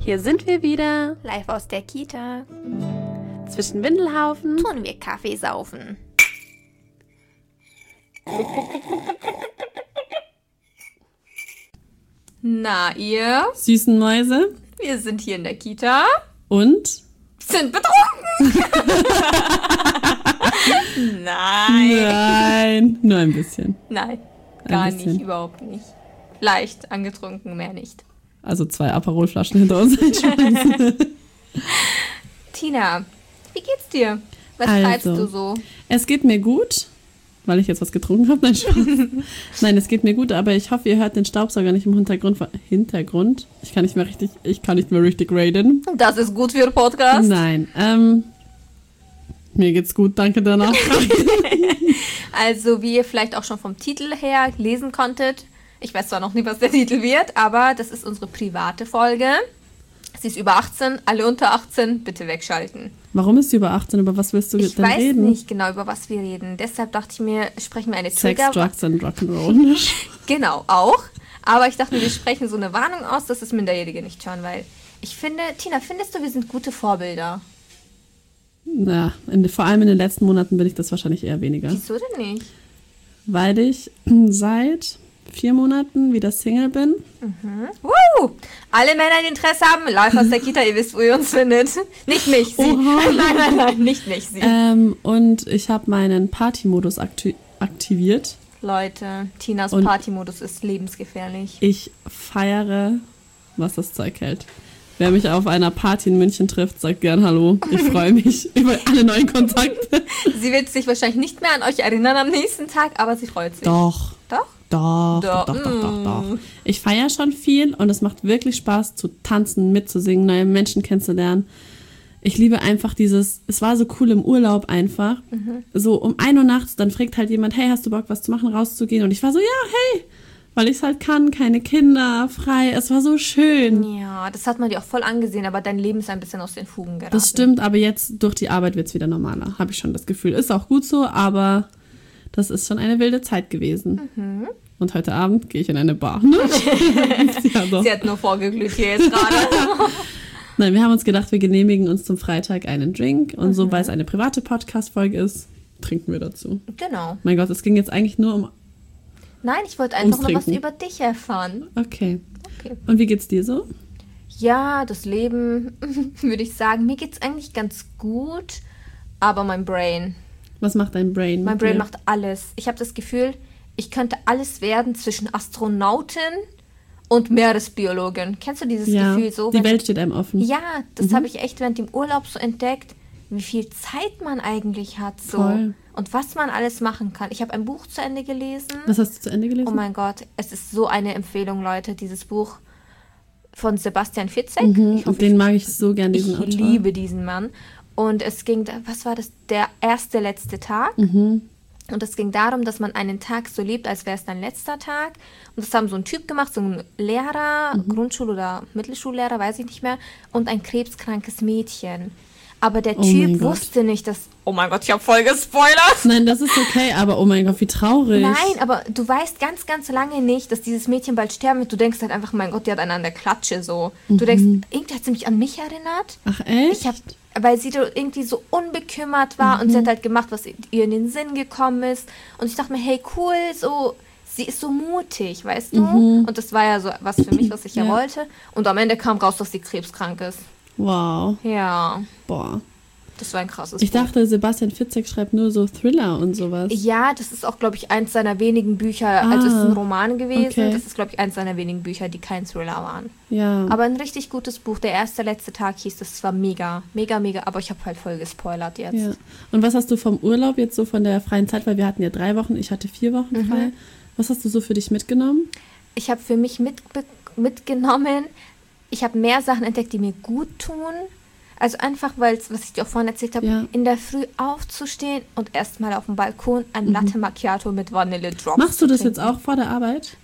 Hier sind wir wieder. Live aus der Kita. Zwischen Windelhaufen Tun wir Kaffee saufen. Na ihr? Süßen Mäuse. Wir sind hier in der Kita. Und? Sind betrunken. Nein, nur ein bisschen. Nein, gar Ein bisschen. nicht, überhaupt nicht. Leicht angetrunken, mehr nicht. Also 2 Aperol-Flaschen hinter uns. Tina, wie geht's dir? Was Also. treibst du so? Es geht mir gut, weil ich jetzt was getrunken habe. Nein, Spaß. Nein, es geht mir gut, aber ich hoffe, ihr hört den Staubsauger nicht im Hintergrund. Ich kann nicht mehr richtig reden. Das ist gut für Podcast. Nein, mir geht's gut, danke der Nachfrage. Also, wie ihr vielleicht auch schon vom Titel her lesen konntet, ich weiß zwar noch nicht, was der Titel wird, aber das ist unsere private Folge. Sie ist über 18, alle unter 18, bitte wegschalten. Warum ist sie über 18? Über was willst du Ich denn weiß reden? nicht genau, über was wir reden. Deshalb dachte ich mir, sprechen wir eine Sex, Trigger... Drugs and Rock'n'Roll. Genau, auch. Aber ich dachte mir, wir sprechen so eine Warnung aus, dass es Minderjährige nicht hören, weil ich finde, Tina, findest du, wir sind gute Vorbilder? Ja, vor allem in den letzten Monaten bin ich das wahrscheinlich eher weniger. Wieso denn nicht? Weil ich seit 4 Monaten wieder Single bin. Alle Männer, die Interesse haben, live aus der Kita, ihr wisst, wo ihr uns findet. Nicht mich, sie. Oha. Nein, nicht mich, sie. Und ich habe meinen Party-Modus aktiviert. Leute, Tinas Und- Partymodus ist lebensgefährlich. Ich feiere, was das Zeug hält. Wer mich auf einer Party in München trifft, sagt gern Hallo. Ich freue mich über alle neuen Kontakte. Sie wird sich wahrscheinlich nicht mehr an euch erinnern am nächsten Tag, aber sie freut sich. Doch. Doch? Doch. Ich feiere schon viel und es macht wirklich Spaß zu tanzen, mitzusingen, neue Menschen kennenzulernen. Ich liebe einfach es war so cool im Urlaub einfach. So um 1 Uhr nachts, dann fragt halt jemand, hey, hast du Bock, was zu machen, rauszugehen? Und ich war so, ja, hey, weil ich es halt kann, keine Kinder, frei. Es war so schön. Ja, das hat man dir auch voll angesehen, aber dein Leben ist ein bisschen aus den Fugen geraten. Das stimmt, aber jetzt durch die Arbeit wird es wieder normaler, habe ich schon das Gefühl. Ist auch gut so, aber das ist schon eine wilde Zeit gewesen. Und heute Abend gehe ich in eine Bar. Ne? Ja, doch. Sie hat nur vorgeglüht hier jetzt gerade. Nein, wir haben uns gedacht, wir genehmigen uns zum Freitag einen Drink. Und so, weil es eine private Podcast-Folge ist, trinken wir dazu. Genau. Mein Gott, es ging jetzt eigentlich nur um... Nein, ich wollte einfach Ums nur was Trinken. über dich erfahren. Okay. Okay. Und wie geht's dir so? Ja, das Leben, würde ich sagen, mir geht's eigentlich ganz gut, aber mein Brain Was macht dein Brain? Mein mit Brain dir? macht alles. Ich habe das Gefühl, ich könnte alles werden zwischen Astronautin und Meeresbiologin. Kennst du dieses Ja, Gefühl so? die wenn- Welt steht einem offen. Ja, das habe ich echt während dem Urlaub so entdeckt, wie viel Zeit man eigentlich hat so Voll. und was man alles machen kann. Ich habe ein Buch zu Ende gelesen. Was hast du zu Ende gelesen? Oh mein Gott, es ist so eine Empfehlung, Leute, dieses Buch von Sebastian Fitzek. Ich hoffe, Den mag ich so gern, diesen ich Autor. liebe diesen Mann. Und es ging, was war das? Der letzte Tag. Und es ging darum, dass man einen Tag so lebt, als wäre es dein letzter Tag. Und das haben so ein Typ gemacht, so ein Lehrer, Grundschul- oder Mittelschullehrer, weiß ich nicht mehr, und ein krebskrankes Mädchen. Aber der Oh mein Typ Gott. wusste nicht, dass... Oh mein Gott, ich habe voll gespoilert. Nein, das ist okay, aber oh mein Gott, wie traurig. Nein, aber du weißt ganz, ganz lange nicht, dass dieses Mädchen bald sterben wird. Du denkst halt einfach, mein Gott, die hat einen an der Klatsche so. Du denkst, irgendwie hat sie mich an mich erinnert. Ach echt? Weil sie da irgendwie so unbekümmert war und sie hat halt gemacht, was ihr in den Sinn gekommen ist. Und ich dachte mir, hey, cool, so, sie ist so mutig, weißt du? Und das war ja so was für mich, was ich ja Ja. wollte. Und am Ende kam raus, dass sie krebskrank ist. Wow. Ja, Boah. das war ein krasses Ich Buch. dachte, Sebastian Fitzek schreibt nur so Thriller und sowas. Ja, das ist auch, glaube ich, eins seiner wenigen Bücher. Also es ist ein Roman gewesen. okay. Das ist, glaube ich, eins seiner wenigen Bücher, die kein Thriller waren. Ja. Aber ein richtig gutes Buch. Der letzte Tag hieß, das war mega, mega, mega. Aber ich habe halt voll gespoilert jetzt. Ja. Und was hast du vom Urlaub jetzt so von der freien Zeit, weil wir hatten ja 3 Wochen, ich hatte 4 Wochen frei. Was hast du so für dich mitgenommen? Ich habe für mich mitgenommen, ich habe mehr Sachen entdeckt, die mir gut tun. Also einfach, weil, was ich dir auch vorhin erzählt habe, Ja. in der Früh aufzustehen und erstmal auf dem Balkon ein Latte Macchiato mit Vanille-Drops Machst du das zu jetzt trinken. auch vor der Arbeit?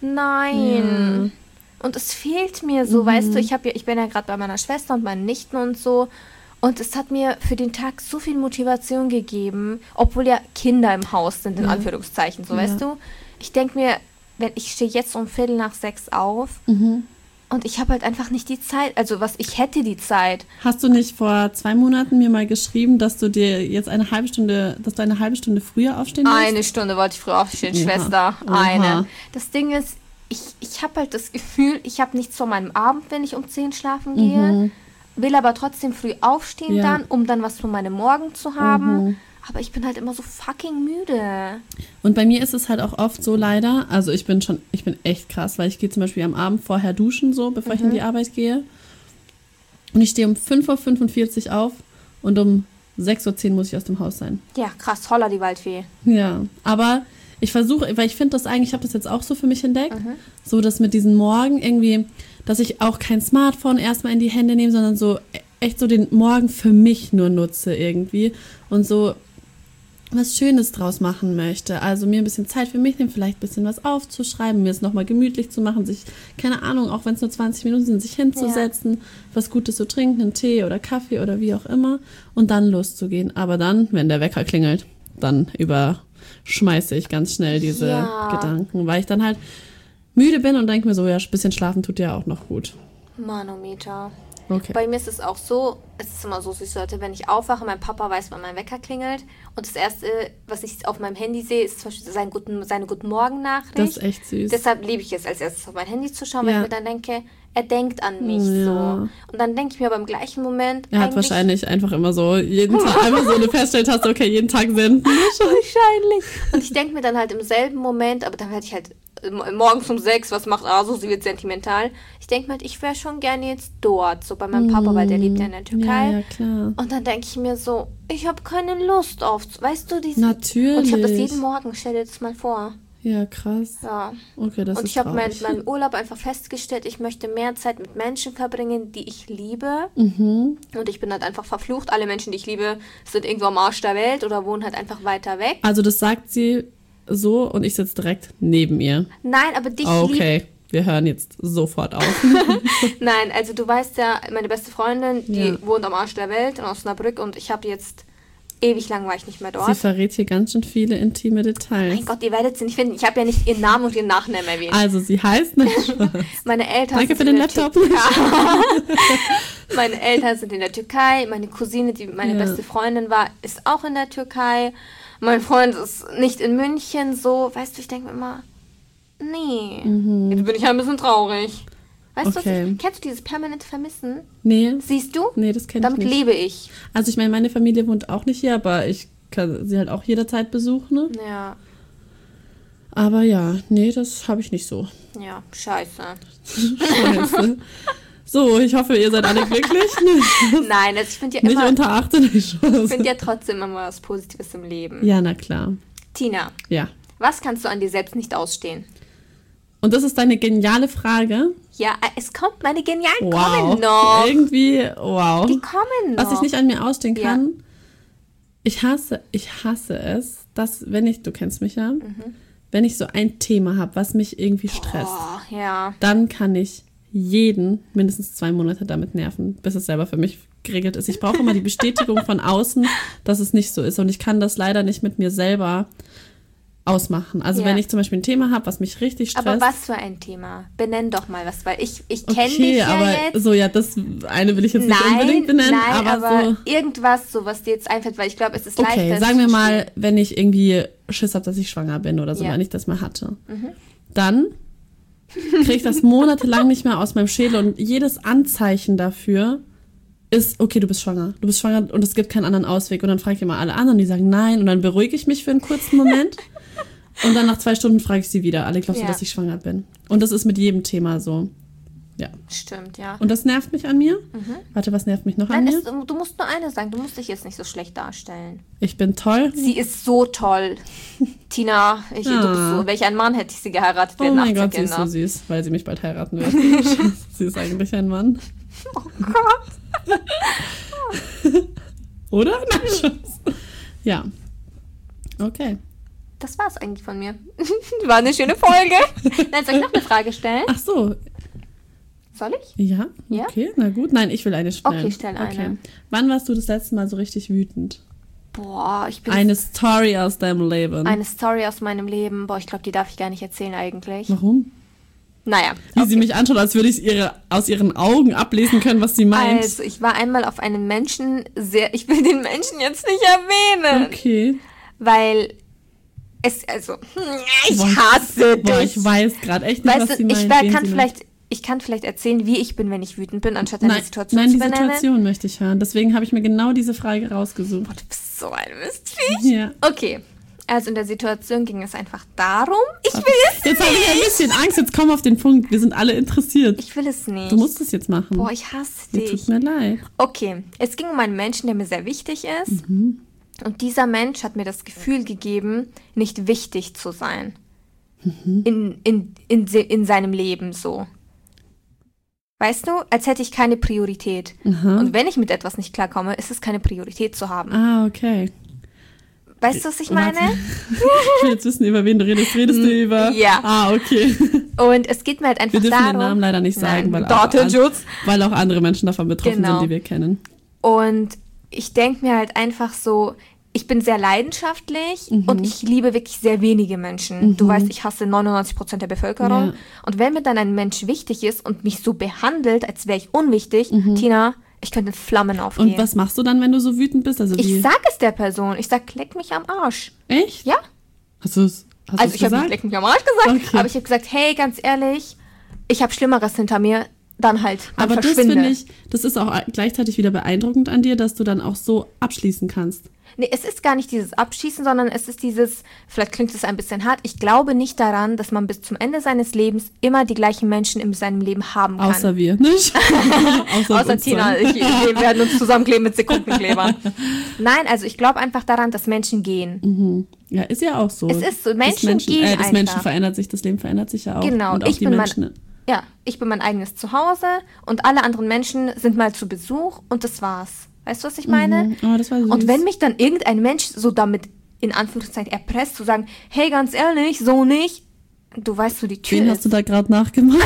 Nein. Und es fehlt mir so, weißt du, ich bin ja gerade bei meiner Schwester und meinen Nichten und so. Und es hat mir für den Tag so viel Motivation gegeben, obwohl ja Kinder im Haus sind, in Anführungszeichen, so, weißt du. Ich denke mir, wenn ich stehe jetzt um 5:45 auf Und ich habe halt einfach nicht die Zeit. Also ich hätte die Zeit. Hast du nicht vor 2 Monaten mir mal geschrieben, dass du dir jetzt eine halbe Stunde früher aufstehen willst? Eine Stunde wollte ich früher aufstehen, Ja. Schwester. Oha. Eine. Das Ding ist, ich habe halt das Gefühl, ich habe nichts von meinem Abend, wenn ich um 10 schlafen gehe. Will aber trotzdem früh aufstehen Ja. um dann was von meinem Morgen zu haben. Aber ich bin halt immer so fucking müde. Und bei mir ist es halt auch oft so leider, also ich bin echt krass, weil ich gehe zum Beispiel am Abend vorher duschen, so, bevor ich in die Arbeit gehe. Und ich stehe um 5:45 Uhr auf und um 6:10 Uhr muss ich aus dem Haus sein. Ja, krass, holla die Waldfee. Ja, aber ich versuche, weil ich finde das eigentlich, ich habe das jetzt auch so für mich entdeckt, so dass mit diesen Morgen irgendwie, dass ich auch kein Smartphone erstmal in die Hände nehme, sondern so echt so den Morgen für mich nur nutze irgendwie und so was Schönes draus machen möchte. Also mir ein bisschen Zeit für mich nehmen, vielleicht ein bisschen was aufzuschreiben, mir es nochmal gemütlich zu machen, sich, keine Ahnung, auch wenn es nur 20 Minuten sind, sich hinzusetzen, was Gutes zu trinken, einen Tee oder Kaffee oder wie auch immer und dann loszugehen. Aber dann, wenn der Wecker klingelt, dann überschmeiße ich ganz schnell diese Gedanken, weil ich dann halt müde bin und denke mir so, ja, ein bisschen schlafen tut ja auch noch gut. Manometer. Okay. Bei mir ist es auch so, es ist immer so süß, Leute, wenn ich aufwache, mein Papa weiß, wann mein Wecker klingelt und das Erste, was ich auf meinem Handy sehe, ist zum Beispiel seine Guten-Morgen-Nachricht. Das ist echt süß. Deshalb liebe ich es, als erstes auf mein Handy zu schauen, weil ich mir dann denke, er denkt an mich Ja. so. Und dann denke ich mir aber im gleichen Moment, Er hat wahrscheinlich einfach immer so jeden Tag einfach so eine Feststelltaste, okay, jeden Tag senden. Wahrscheinlich. Und ich denke mir dann halt im selben Moment, aber dann werde ich halt morgens um 6, was macht Aso, sie wird sentimental. Ich denke mir halt, ich wäre schon gerne jetzt dort, so bei meinem Papa, weil der lebt ja in der Türkei. Ja, klar. Und dann denke ich mir so, ich habe keine Lust auf, weißt du, diese... Natürlich. Und ich habe das jeden Morgen, stell dir das mal vor. Ja, krass. Ja. Okay, das Und ist ich habe traurig. meinem Urlaub einfach festgestellt, ich möchte mehr Zeit mit Menschen verbringen, die ich liebe. Mhm. Und ich bin halt einfach verflucht. Alle Menschen, die ich liebe, sind irgendwo am Arsch der Welt oder wohnen halt einfach weiter weg. Also das sagt sie so und ich sitze direkt neben ihr. Nein, aber dich Okay, wir hören jetzt sofort auf. Nein, also du weißt ja, meine beste Freundin, die Ja. wohnt am Arsch der Welt in Osnabrück und ich habe jetzt ewig lang war ich nicht mehr Sie dort. verrät hier ganz schön viele intime Details. Mein Gott, ihr werdet sie nicht finden. Ich habe ja nicht ihren Namen und ihren Nachnamen erwähnt. Also sie heißt nicht. Meine Eltern Danke sind für in den der Laptop. Ja. Meine Eltern sind in der Türkei. Meine Cousine, die meine Ja. beste Freundin war, ist auch in der Türkei. Mein Freund ist nicht in München. So, weißt du, ich denke mir immer, nee, jetzt bin ich ja ein bisschen traurig. Weißt Okay. du, kennst du dieses permanente Vermissen? Nee, Siehst du? nee, das kenne ich Damit nicht. lebe ich. Also ich meine, meine Familie wohnt auch nicht hier, aber ich kann sie halt auch jederzeit besuchen. Ne? Ja, Aber ja, nee, das habe ich nicht so. ja, scheiße. Scheiße. So, ich hoffe, ihr seid alle glücklich. Nein, also ich finde ja Nicht immer, unter 18 ich finde ja trotzdem immer was Positives im Leben. Ja, na klar. Tina, Ja. was kannst du an dir selbst nicht ausstehen? Und das ist deine geniale Frage. Ja, es kommt, meine Genialen Wow. kommen noch. Irgendwie, wow. Die kommen noch. Was ich nicht an mir ausstehen Ja. kann, ich hasse es, dass, du kennst mich ja, wenn ich so ein Thema habe, was mich irgendwie stresst, Oh, ja. dann kann ich jeden mindestens 2 Monate damit nerven, bis es selber für mich geregelt ist. Ich brauche immer die Bestätigung von außen, dass es nicht so ist. Und ich kann das leider nicht mit mir selber ausmachen. Also Ja. wenn ich zum Beispiel ein Thema habe, was mich richtig stresst. Aber was für ein Thema? Benenn doch mal was, weil ich kenne dich ja aber jetzt. so, ja, das eine will ich jetzt nicht unbedingt benennen, nein, aber so. irgendwas, so was dir jetzt einfällt, weil ich glaube, es ist Okay, leichter. sagen wir zu mal, verstehen. wenn ich irgendwie Schiss habe, dass ich schwanger bin oder so, Ja. wenn ich das mal hatte, dann kriege ich das monatelang nicht mehr aus meinem Schädel und jedes Anzeichen dafür ist, okay, du bist schwanger und es gibt keinen anderen Ausweg und dann frage ich immer alle anderen, die sagen nein und dann beruhige ich mich für einen kurzen Moment und dann nach 2 Stunden frage ich sie wieder, alle glaubst du, Ja. dass ich schwanger bin? Und das ist mit jedem Thema so. Ja. Stimmt, ja. Und das nervt mich an mir. Warte, was nervt mich noch an Nein, mir? du musst nur eine sagen, du musst dich jetzt nicht so schlecht darstellen. Ich bin toll. Sie ist so toll. Tina, du bist so. Welch ein Mann hätte ich sie geheiratet? Wir Oh hätten mein 18 Gott, sie ist Kinder. so süß, weil sie mich bald heiraten wird. Sie ist eigentlich ein Mann. Oh Gott. Oder? Nein, Schatz. Ja. Okay. Das war's eigentlich von mir. War eine schöne Folge. Nein, soll ich noch eine Frage stellen? Ach so. Soll ich? Ja? Ja? Okay, na gut. Nein, ich will eine stellen. Okay, stell eine. Wann warst du das letzte Mal so richtig wütend? Boah, ich bin... Eine Story aus deinem Leben. Eine Story aus meinem Leben. Boah, ich glaube, die darf ich gar nicht erzählen eigentlich. Warum? Naja. Wie sie mich anschaut, als würde ich aus ihren Augen ablesen können, was sie meint. Also, ich war einmal auf einen Menschen ich will den Menschen jetzt nicht erwähnen. Okay. Weil ich hasse dich. Boah, ich weiß gerade echt nicht, was sie meint. Ich kann vielleicht erzählen, wie ich bin, wenn ich wütend bin, anstatt eine Situation zu benennen. Nein, die Situation möchte ich hören. Deswegen habe ich mir genau diese Frage rausgesucht. Boah, du bist so ein Mistviech. Ja. Okay. Also in der Situation ging es einfach darum, ich will es Jetzt habe ich ein bisschen Angst, jetzt komm auf den Punkt. Wir sind alle interessiert. Ich will es nicht. Du musst es jetzt machen. Boah, ich hasse dich. Tut mir leid. Okay, es ging um einen Menschen, der mir sehr wichtig ist. Mhm. Und dieser Mensch hat mir das Gefühl gegeben, nicht wichtig zu sein. Mhm. In seinem Leben so. Weißt du, als hätte ich keine Priorität. Aha. Und wenn ich mit etwas nicht klarkomme, ist es keine Priorität zu haben. Ah, okay. Weißt du, was ich meine? Ich will jetzt wissen, über wen du redest. Redest du über... Ja. Ah, okay. Und es geht mir halt einfach darum... Wir dürfen den Namen leider nicht sagen, weil auch andere Menschen davon betroffen sind, die wir kennen. Und ich denke mir halt einfach so, ich bin sehr leidenschaftlich und ich liebe wirklich sehr wenige Menschen. Du weißt, ich hasse 99% der Bevölkerung. Ja. Und wenn mir dann ein Mensch wichtig ist und mich so behandelt, als wäre ich unwichtig, Tina... Ich könnte in Flammen aufgehen. Und was machst du dann, wenn du so wütend bist? Also ich sag es der Person. Ich sag, leck mich am Arsch. Echt? Ja. Hast du es gesagt? Also ich habe nicht leck mich am Arsch gesagt, okay. Aber ich habe gesagt, hey, ganz ehrlich, ich habe Schlimmeres hinter mir, dann halt, dann aber verschwinde. Das finde ich, das ist auch gleichzeitig wieder beeindruckend an dir, dass du dann auch so abschließen kannst. Nee, es ist gar nicht dieses Abschießen, sondern es ist dieses, vielleicht klingt es ein bisschen hart, ich glaube nicht daran, dass man bis zum Ende seines Lebens immer die gleichen Menschen in seinem Leben haben kann. Außer wir, nicht? Außer Tina, wir werden uns zusammenkleben mit Sekundenklebern. Nein, also ich glaube einfach daran, dass Menschen gehen. Mhm. Ja, ist ja auch so. Es ist so, Menschen gehen einfach. Das Menschen verändert sich, das Leben verändert sich ja auch. Genau, und auch ich bin mein eigenes Zuhause und alle anderen Menschen sind mal zu Besuch und das war's. Weißt du, was ich meine? Oh, das war süß. Und wenn mich dann irgendein Mensch so damit in Anführungszeichen erpresst, zu sagen, hey, ganz ehrlich, so nicht, du weißt, wo die Tür ist. Wen hast du da gerade nachgemacht?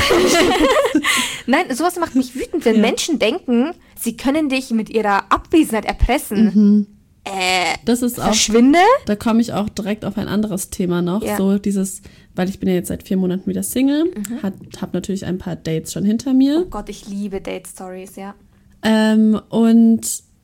Nein, sowas macht mich wütend, wenn Menschen denken, sie können dich mit ihrer Abwesenheit erpressen. Das ist verschwinde? Da komme ich auch direkt auf ein anderes Thema noch. Ja. So dieses, weil ich bin ja jetzt seit 4 Monaten wieder Single, habe natürlich ein paar Dates schon hinter mir. Oh Gott, ich liebe Date-Stories, ja. Und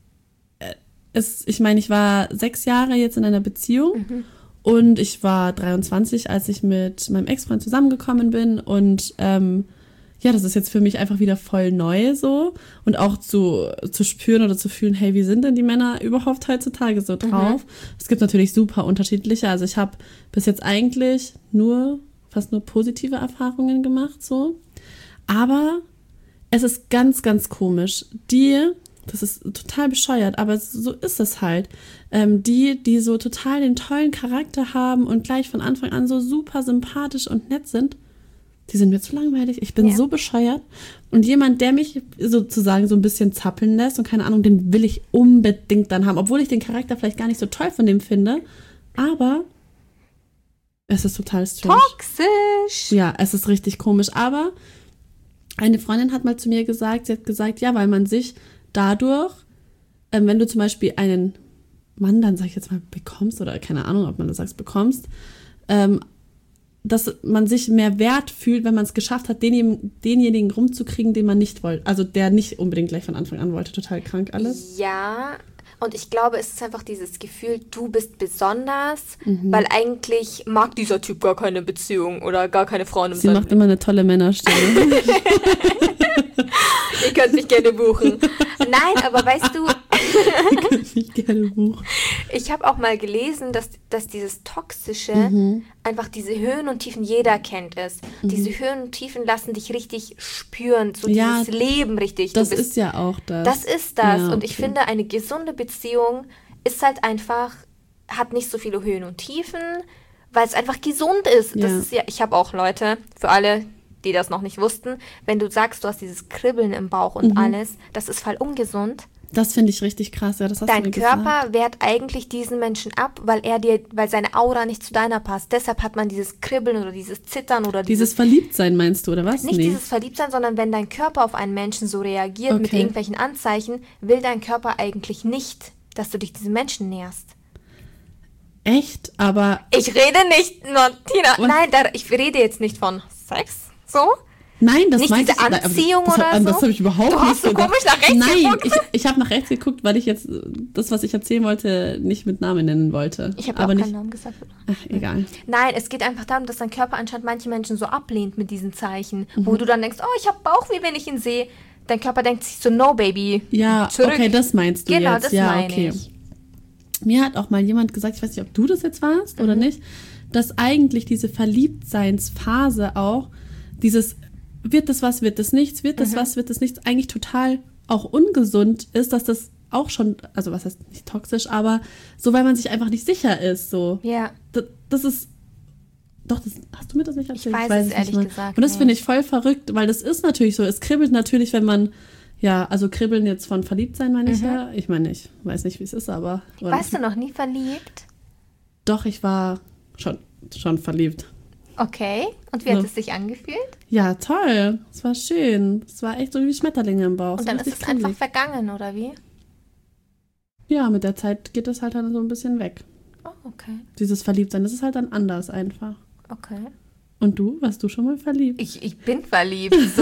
ich meine, ich war 6 Jahre jetzt in einer Beziehung und ich war 23, als ich mit meinem Ex-Freund zusammengekommen bin und das ist jetzt für mich einfach wieder voll neu so und auch zu spüren oder zu fühlen, hey, wie sind denn die Männer überhaupt heutzutage so drauf? Es gibt natürlich super unterschiedliche, also ich habe bis jetzt eigentlich fast nur positive Erfahrungen gemacht so, aber es ist ganz, ganz komisch, das ist total bescheuert, aber so ist es halt. Die so total den tollen Charakter haben und gleich von Anfang an so super sympathisch und nett sind, die sind mir zu langweilig. Ich bin so bescheuert. Und jemand, der mich sozusagen so ein bisschen zappeln lässt und keine Ahnung, den will ich unbedingt dann haben, obwohl ich den Charakter vielleicht gar nicht so toll von dem finde. Aber es ist total strange. Toxisch! Ja, es ist richtig komisch. Aber eine Freundin hat mal zu mir gesagt, sie hat gesagt, ja, weil man sich dadurch, wenn du zum Beispiel einen Mann dann, sag ich jetzt mal, bekommst, oder keine Ahnung, ob man das sagt, bekommst, dass man sich mehr wert fühlt, wenn man es geschafft hat, denjenigen rumzukriegen, den man nicht wollte. Also der nicht unbedingt gleich von Anfang an wollte. Total krank alles. Ja, und ich glaube, es ist einfach dieses Gefühl, du bist besonders, weil eigentlich mag dieser Typ gar keine Beziehung oder gar keine Frauen im Sie macht immer eine tolle Männerstimme. Ihr könnt mich gerne buchen. Nein, aber weißt du... Ihr könnt mich gerne buchen. Ich habe auch mal gelesen, dass dieses Toxische einfach diese Höhen und Tiefen, jeder kennt es. Diese Höhen und Tiefen lassen dich richtig spüren, so dieses Leben richtig. Das ist ja auch das. Das ist das. Ja, und ich finde, eine gesunde Beziehung ist halt einfach, hat nicht so viele Höhen und Tiefen, weil es einfach gesund ist. Ja. Das ist ja, ich habe auch Leute, für alle, die das noch nicht wussten, wenn du sagst, du hast dieses Kribbeln im Bauch und alles, das ist voll ungesund. Das finde ich richtig krass, ja, das hast Dein du mir Körper gesagt. wehrt eigentlich diesen Menschen ab, weil seine Aura nicht zu deiner passt. Deshalb hat man dieses Kribbeln oder dieses Zittern oder dieses Verliebtsein meinst du, oder was? Nicht dieses Verliebtsein, sondern wenn dein Körper auf einen Menschen so reagiert mit irgendwelchen Anzeichen, will dein Körper eigentlich nicht, dass du dich diesem Menschen näherst. Echt? Aber... Ich rede nicht nur, Tina, nein, ich rede jetzt nicht von Sex, so, Nein, das nicht meinte diese Anziehung das, oder so? Das habe ich überhaupt Du hast nicht so gedacht. komisch nach rechts geguckt. Nein, ich habe nach rechts geguckt, weil ich jetzt das, was ich erzählen wollte, nicht mit Namen nennen wollte. Ich habe aber auch nicht. keinen Namen gesagt. Ach, egal. Nein, es geht einfach darum, dass dein Körper anscheinend manche Menschen so ablehnt mit diesen Zeichen, wo du dann denkst, oh, ich habe Bauchweh, wenn ich ihn sehe. Dein Körper denkt sich so, no, Baby. Ja, zurück. okay, das meinst du Genau, jetzt. das Ja, meine okay. ich. Mir hat auch mal jemand gesagt, ich weiß nicht, ob du das jetzt warst oder nicht, dass eigentlich diese Verliebtseinsphase auch, dieses wird das was, wird das nichts, wird das was, wird das nichts, eigentlich total auch ungesund ist, dass das auch schon, also was heißt nicht toxisch, aber so, weil man sich einfach nicht sicher ist, so. Ja. Das ist, doch, das, hast du mir das nicht erzählt? Ich weiß es nicht ehrlich mal. gesagt Und das nicht. finde ich voll verrückt, weil das ist natürlich so, es kribbelt natürlich, wenn man, ja, also kribbeln jetzt von Verliebtsein meine ich ja, ich meine, ich weiß nicht, wie es ist, aber. Warst du noch nie verliebt? Doch, ich war schon verliebt. Okay. Und wie hat es sich angefühlt? Ja, toll. Es war schön. Es war echt so wie Schmetterlinge im Bauch. Und dann ist es einfach vergangen, oder wie? Ja, mit der Zeit geht es halt dann so ein bisschen weg. Oh, okay. Dieses Verliebtsein, das ist halt dann anders einfach. Okay. Und du? Warst du schon mal verliebt? Ich bin verliebt, so.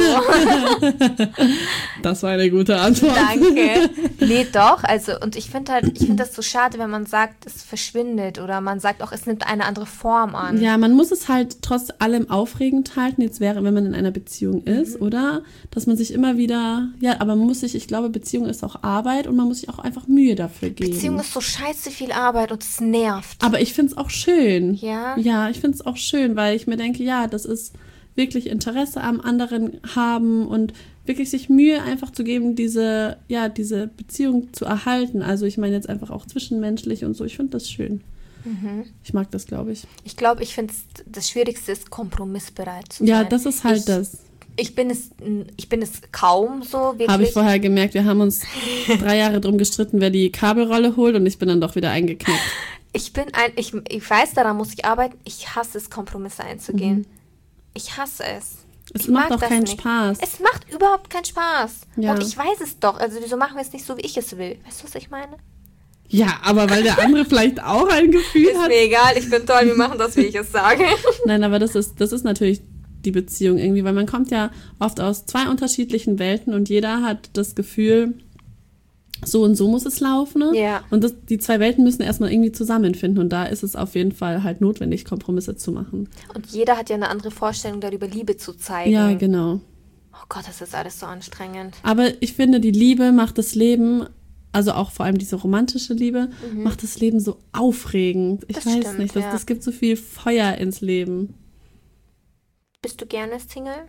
Das war eine gute Antwort. Danke. Nee, doch. Also, und ich finde das so schade, wenn man sagt, es verschwindet oder man sagt auch, es nimmt eine andere Form an. Ja, man muss es halt trotz allem aufregend halten, jetzt wäre, wenn man in einer Beziehung ist, oder? Dass man sich immer wieder, ja, aber man muss sich, ich glaube, Beziehung ist auch Arbeit und man muss sich auch einfach Mühe dafür geben. Beziehung ist so scheiße viel Arbeit und es nervt. Aber ich finde es auch schön. Ja? Ja, ich finde es auch schön, weil ich mir denke, ja, das ist wirklich Interesse am anderen haben und wirklich sich Mühe einfach zu geben, diese Beziehung zu erhalten. Also ich meine jetzt einfach auch zwischenmenschlich und so. Ich finde das schön. Ich mag das, glaube ich. Ich glaube, ich finde das Schwierigste ist, kompromissbereit zu sein. Ja, das ist halt das. Ich bin es kaum so, wirklich. Habe ich vorher gemerkt, wir haben uns 3 Jahre drum gestritten, wer die Kabelrolle holt und ich bin dann doch wieder eingeknickt. Ich weiß, daran muss ich arbeiten. Ich hasse es, Kompromisse einzugehen. Ich hasse es. Es macht auch keinen Spaß. Es macht überhaupt keinen Spaß. Ja. Und ich weiß es doch. Also wieso machen wir es nicht so, wie ich es will? Weißt du, was ich meine? Ja, aber weil der andere vielleicht auch ein Gefühl Ist hat. mir egal, ich bin toll, wir machen das, wie ich es sage. Nein, aber das ist natürlich die Beziehung irgendwie, weil man kommt ja oft aus 2 unterschiedlichen Welten und jeder hat das Gefühl, so und so muss es laufen. Ne? Ja. Und die 2 Welten müssen erstmal irgendwie zusammenfinden und da ist es auf jeden Fall halt notwendig, Kompromisse zu machen. Und jeder hat ja eine andere Vorstellung darüber, Liebe zu zeigen. Ja, genau. Oh Gott, das ist alles so anstrengend. Aber ich finde, die Liebe macht das Leben, also auch vor allem diese romantische Liebe, macht das Leben so aufregend. Ich Das weiß stimmt, nicht, ja. das gibt so viel Feuer ins Leben. Bist du gerne Single?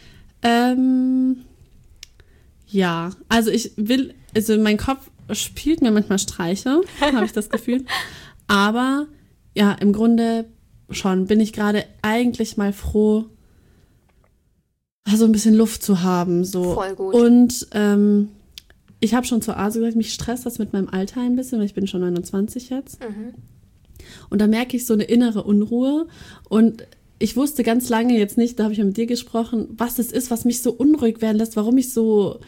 Ja, also mein Kopf spielt mir manchmal Streiche, habe ich das Gefühl. Aber ja, im Grunde schon bin ich gerade eigentlich mal froh, so ein bisschen Luft zu haben. So. Voll gut. Und ich habe schon zur Asu gesagt, mich stresst das mit meinem Alter ein bisschen, weil ich bin schon 29 jetzt. Und da merke ich so eine innere Unruhe und ich wusste ganz lange jetzt nicht, da habe ich ja mit dir gesprochen, was es ist, was mich so unruhig werden lässt, warum ich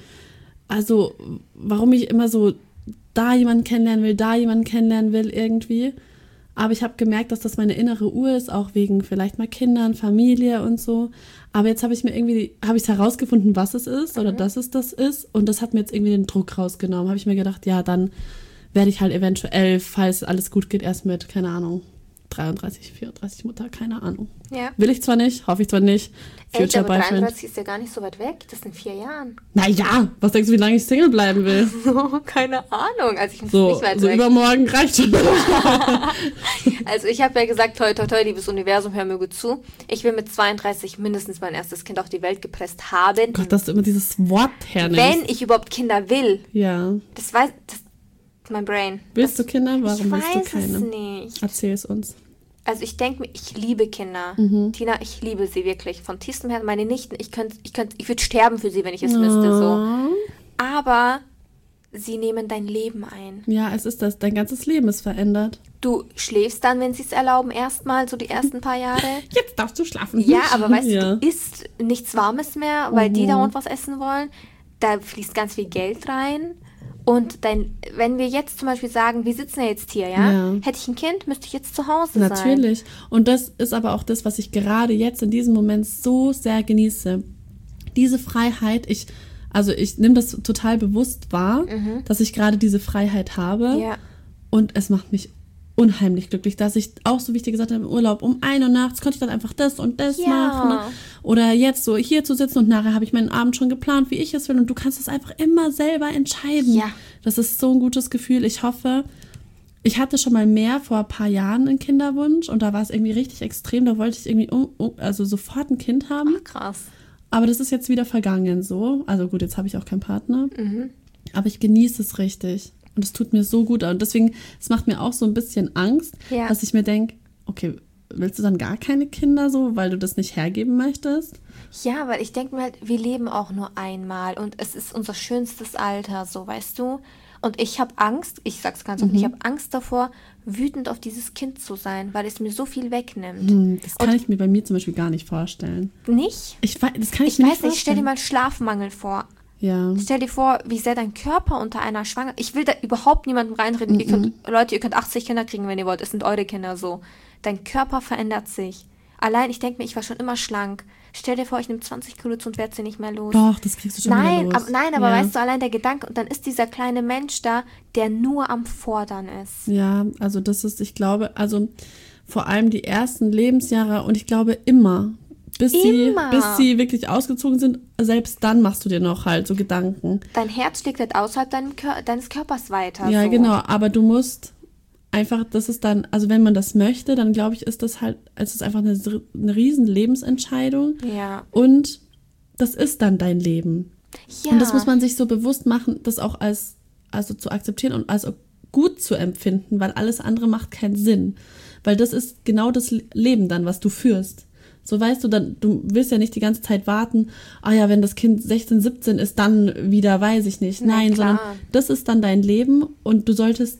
immer so da jemanden kennenlernen will irgendwie. Aber ich habe gemerkt, dass das meine innere Uhr ist, auch wegen vielleicht mal Kindern, Familie und so. Aber jetzt habe ich es herausgefunden, was es ist oder dass es das ist. Und das hat mir jetzt irgendwie den Druck rausgenommen. Habe ich mir gedacht, ja, dann werde ich halt eventuell, falls alles gut geht, erst mit, keine Ahnung, 33, 34 Mutter, keine Ahnung. Ja. Will ich zwar nicht, hoffe ich zwar nicht. Future aber Boyfriend. 33 ist ja gar nicht so weit weg. Das sind 4 Jahren. Naja, was denkst du, wie lange ich Single bleiben will? Keine Ahnung. Also ich finde So, nicht weit so weg. übermorgen reicht schon. Also ich habe ja gesagt, toi, toi, toi, liebes Universum, hör mir gut zu. Ich will mit 32 mindestens mein erstes Kind auf die Welt gepresst haben. Gott, dass du immer dieses Wort hernimmst. Wenn ich überhaupt Kinder will. Ja. Das mein Brain. Willst du Kinder? Warum willst du Ich weiß keine? es nicht. Erzähl es uns. Also ich denke mir, ich liebe Kinder. Tina, ich liebe sie wirklich. Von tiefstem Herzen. Meine Nichten, ich würde sterben für sie, wenn ich es müsste. So. Aber sie nehmen dein Leben ein. Ja, es ist das. Dein ganzes Leben ist verändert. Du schläfst dann, wenn sie es erlauben, erstmal so die ersten paar Jahre. Jetzt darfst du schlafen. Ja, aber weißt Ja. du isst nichts Warmes mehr, weil die dauernd was essen wollen. Da fließt ganz viel Geld rein. Und wenn wir jetzt zum Beispiel sagen, wir sitzen ja jetzt hier, ja? Hätte ich ein Kind, müsste ich jetzt zu Hause sein. Natürlich. Und das ist aber auch das, was ich gerade jetzt in diesem Moment so sehr genieße. diese Freiheit, ich nehme das total bewusst wahr, dass ich gerade diese Freiheit habe. Ja. Und es macht mich unheimlich glücklich, dass ich auch, so wie ich dir gesagt habe, im Urlaub um 1 Uhr nachts konnte ich dann einfach das und das machen. Ne? Oder jetzt so hier zu sitzen und nachher habe ich meinen Abend schon geplant, wie ich es will. Und du kannst es einfach immer selber entscheiden. Ja. Das ist so ein gutes Gefühl. Ich hoffe, ich hatte schon mal mehr vor ein paar Jahren einen Kinderwunsch und da war es irgendwie richtig extrem. Da wollte ich irgendwie sofort ein Kind haben. Ach, krass. Aber das ist jetzt wieder vergangen so. Also gut, jetzt habe ich auch keinen Partner. Aber ich genieße es richtig. Und es tut mir so gut. Und deswegen, es macht mir auch so ein bisschen Angst, dass ich mir denke, okay, willst du dann gar keine Kinder so, weil du das nicht hergeben möchtest? Ja, weil ich denke mir halt, wir leben auch nur einmal und es ist unser schönstes Alter, so, weißt du? Und ich habe Angst, ich sag's ganz offen, ich habe Angst davor, wütend auf dieses Kind zu sein, weil es mir so viel wegnimmt. Das kann ich mir bei mir zum Beispiel gar nicht vorstellen. Nicht? Das kann ich mir nicht vorstellen. Stell dir mal Schlafmangel vor. Ja. Stell dir vor, wie sehr dein Körper unter einer Schwangerschaft... Ich will da überhaupt niemandem reinreden. Ihr könnt 80 Kinder kriegen, wenn ihr wollt. Es sind eure Kinder so. Dein Körper verändert sich. Allein, ich denke mir, ich war schon immer schlank. Stell dir vor, ich nehme 20 Kilo zu und werde sie nicht mehr los. Doch, das kriegst du schon wieder los. Nein, aber weißt du, allein der Gedanke, und dann ist dieser kleine Mensch da, der nur am Fordern ist. Ja, also das ist, ich glaube, also vor allem die ersten Lebensjahre und ich glaube immer, bis sie wirklich ausgezogen sind, selbst dann machst du dir noch halt so Gedanken. Dein Herz schlägt halt außerhalb deines Körpers weiter. Ja, so. genau, aber du musst einfach, das ist dann, also wenn man das möchte, dann glaube ich, ist das halt, es ist einfach eine riesen Lebensentscheidung. Ja. Und das ist dann dein Leben. Ja. Und das muss man sich so bewusst machen, das auch also zu akzeptieren und als gut zu empfinden, weil alles andere macht keinen Sinn. Weil das ist genau das Leben dann, was du führst. So weißt du, dann, du willst ja nicht die ganze Zeit warten, wenn das Kind 16, 17 ist, dann wieder, weiß ich nicht. Nein, sondern das ist dann dein Leben und du solltest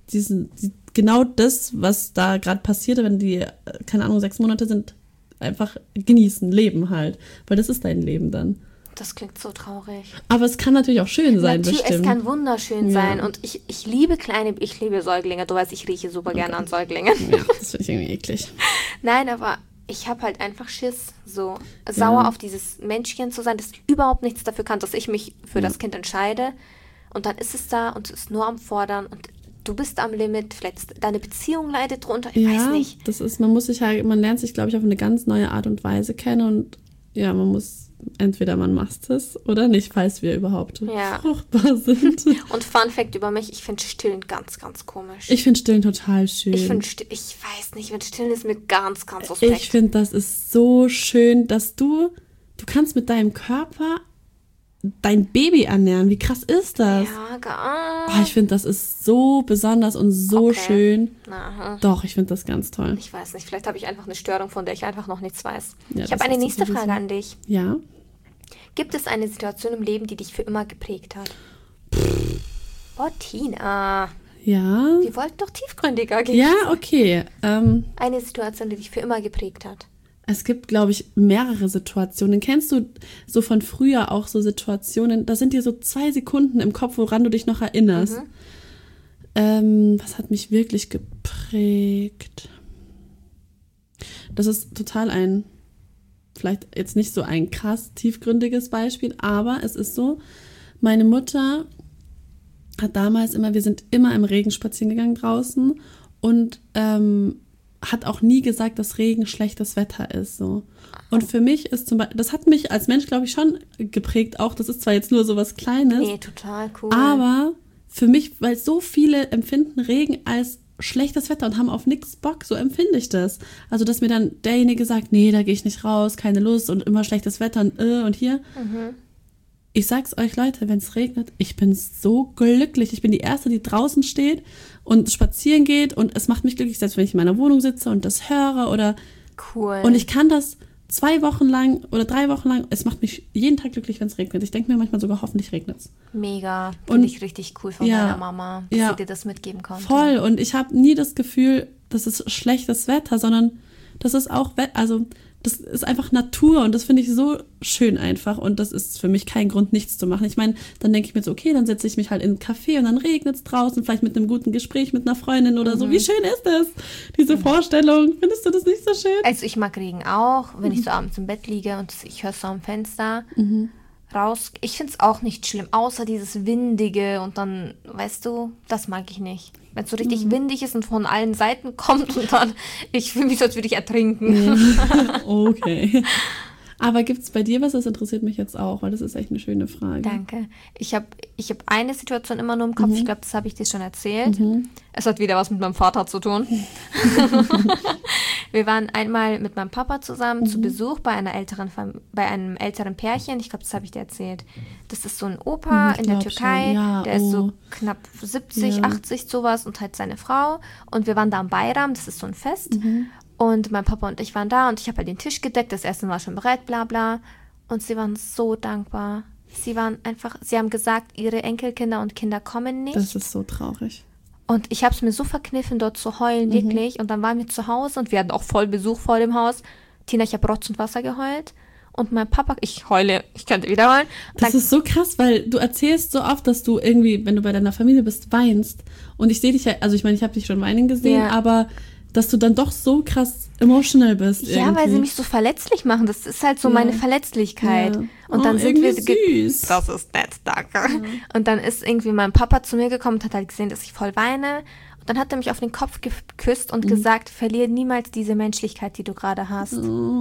genau das, was da gerade passiert, wenn die, keine Ahnung, 6 Monate sind, einfach genießen, leben halt. Weil das ist dein Leben dann. Das klingt so traurig. Aber es kann natürlich auch schön sein, bestimmt. Es kann wunderschön sein. Und ich liebe Säuglinge. Du weißt, ich rieche super gerne an Säuglingen. Ja, das finde ich irgendwie eklig. Nein, aber ich habe halt einfach Schiss, so sauer auf dieses Menschchen zu sein, das überhaupt nichts dafür kann, dass ich mich für das Kind entscheide. Und dann ist es da und es ist nur am Fordern und du bist am Limit, vielleicht deine Beziehung leidet drunter, ich weiß nicht. Das ist, man lernt sich, glaube ich, auf eine ganz neue Art und Weise kennen und ja, entweder man macht es oder nicht, falls wir überhaupt fruchtbar sind. Und Fun Fact über mich, ich finde Stillen ganz, ganz komisch. Ich finde Stillen total schön. Ich weiß nicht, mit Stillen ist mir ganz, ganz suspekt. Ich finde, das ist so schön, dass du kannst mit deinem Körper dein Baby ernähren. Wie krass ist das? Ja, ich finde, das ist so besonders und so schön. Aha. Doch, ich finde das ganz toll. Ich weiß nicht, vielleicht habe ich einfach eine Störung, von der ich einfach noch nichts weiß. Ja, ich habe eine nächste Frage an dich. Ja? Gibt es eine Situation im Leben, die dich für immer geprägt hat? Tina. Ja? Wir wollten doch tiefgründiger gehen. Ja, okay. Eine Situation, die dich für immer geprägt hat. Es gibt, glaube ich, mehrere Situationen. Kennst du so von früher auch so Situationen, da sind dir so 2 Sekunden im Kopf, woran du dich noch erinnerst. Was hat mich wirklich geprägt? Das ist total vielleicht jetzt nicht so ein krass tiefgründiges Beispiel, aber es ist so, meine Mutter hat damals wir sind immer im Regen spazieren gegangen draußen und hat auch nie gesagt, dass Regen schlechtes Wetter ist. So. Und für mich ist zum Beispiel, das hat mich als Mensch, glaube ich, schon geprägt auch. Das ist zwar jetzt nur so was Kleines. Nee, total cool. Aber für mich, weil so viele empfinden Regen als schlechtes Wetter und haben auf nichts Bock, so empfinde ich das. Also, dass mir dann derjenige sagt, nee, da gehe ich nicht raus, keine Lust und immer schlechtes Wetter und hier. Ich sag's euch, Leute, wenn es regnet, ich bin so glücklich. Ich bin die Erste, die draußen steht und spazieren geht und es macht mich glücklich, selbst wenn ich in meiner Wohnung sitze und das höre oder cool. Und ich kann das 2 Wochen lang oder 3 Wochen lang, es macht mich jeden Tag glücklich, wenn es regnet. Ich denke mir manchmal sogar, hoffentlich regnet es. Mega, finde ich richtig cool von meiner Mama, dass sie dir das mitgeben konnte. Voll, und ich habe nie das Gefühl, das ist schlechtes Wetter, sondern das ist auch, also das ist einfach Natur und das finde ich so schön einfach und das ist für mich kein Grund, nichts zu machen. Ich meine, dann denke ich mir so, okay, dann setze ich mich halt in einen Café und dann regnet es draußen, vielleicht mit einem guten Gespräch mit einer Freundin oder so. Wie schön ist das, diese Vorstellung? Findest du das nicht so schön? Also ich mag Regen auch, wenn ich so abends im Bett liege und ich höre so am Fenster raus. Ich finde es auch nicht schlimm, außer dieses Windige und dann, weißt du, das mag ich nicht. Wenn es so richtig windig ist und von allen Seiten kommt und dann, ich fühle mich so, als würde ich ertrinken. Okay. Aber gibt es bei dir was, das interessiert mich jetzt auch, weil das ist echt eine schöne Frage. Danke. Ich hab eine Situation immer nur im Kopf, ich glaube, das habe ich dir schon erzählt. Es hat wieder was mit meinem Vater zu tun. Wir waren einmal mit meinem Papa zusammen zu Besuch bei einem älteren Pärchen. Ich glaube, das habe ich dir erzählt. Das ist so ein Opa in der Türkei, ja, der ist so knapp 70, 80, sowas und halt seine Frau. Und wir waren da am Bayram, das ist so ein Fest. Und mein Papa und ich waren da und ich habe halt den Tisch gedeckt, das Essen war schon bereit, bla bla. Und sie waren so dankbar. Sie haben gesagt, ihre Enkelkinder und Kinder kommen nicht. Das ist so traurig. Und ich habe es mir so verkniffen, dort zu heulen, wirklich. Und dann waren wir zu Hause und wir hatten auch voll Besuch vor dem Haus. Tina, ich habe Rotz und Wasser geheult. Und mein Papa, ich heule, ich könnte wieder heulen. Das ist so krass, weil du erzählst so oft, dass du irgendwie, wenn du bei deiner Familie bist, weinst. Und ich sehe dich ja, also ich meine, ich habe dich schon weinen gesehen, aber dass du dann doch so krass emotional bist. Ja, irgendwie. weil sie mich so verletzlich machen. Das ist halt so meine Verletzlichkeit. Ja. Und dann sind wir süß. Das ist nett, danke. Ja. Und dann ist irgendwie mein Papa zu mir gekommen und hat halt gesehen, dass ich voll weine. Und dann hat er mich auf den Kopf geküsst und gesagt, verliere niemals diese Menschlichkeit, die du gerade hast.